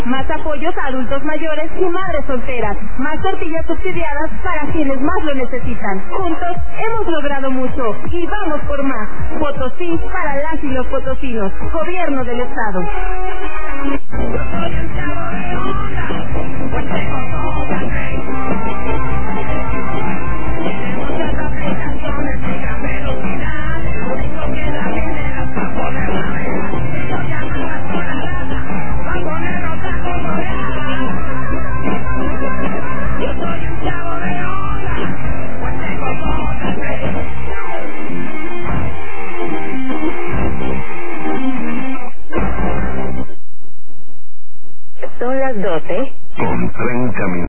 Más apoyos a adultos mayores y madres solteras. Más tortillas subsidiadas para quienes más lo necesitan. Juntos hemos logrado mucho y vamos por más. Potosí para las y los potosinos. Gobierno del Estado. Son las 12. Con 30 minutos.